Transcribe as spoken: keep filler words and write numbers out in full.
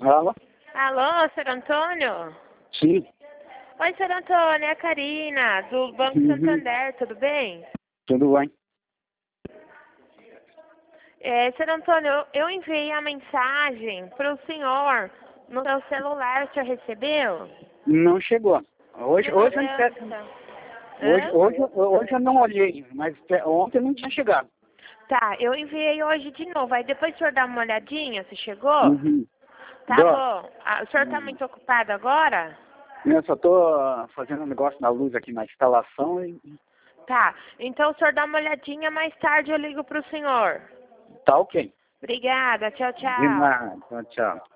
Alô? Alô, senhor Antônio? Sim. Oi, senhor Antônio, é a Karina, do Banco Uhum. Santander, tudo bem? Tudo bem? É, senhor Antônio, eu, eu enviei a mensagem para o senhor no seu celular, o senhor recebeu? Não chegou. Hoje, Meu hoje, eu, Deus não- do céu. hoje, Hã? hoje, hoje eu não olhei, mas é, ontem não tinha chegado. Tá, eu enviei hoje de novo, aí depois o senhor dá uma olhadinha se chegou? Uhum. Tá Dó. bom. Ah, o senhor tá Hum. muito ocupado agora? Eu só tô ah, fazendo um negócio na luz aqui na instalação e Tá, então o senhor dá uma olhadinha, mais tarde eu ligo pro senhor. tá ok. Obrigada, tchau, De tchau. nada. Tchau, tchau.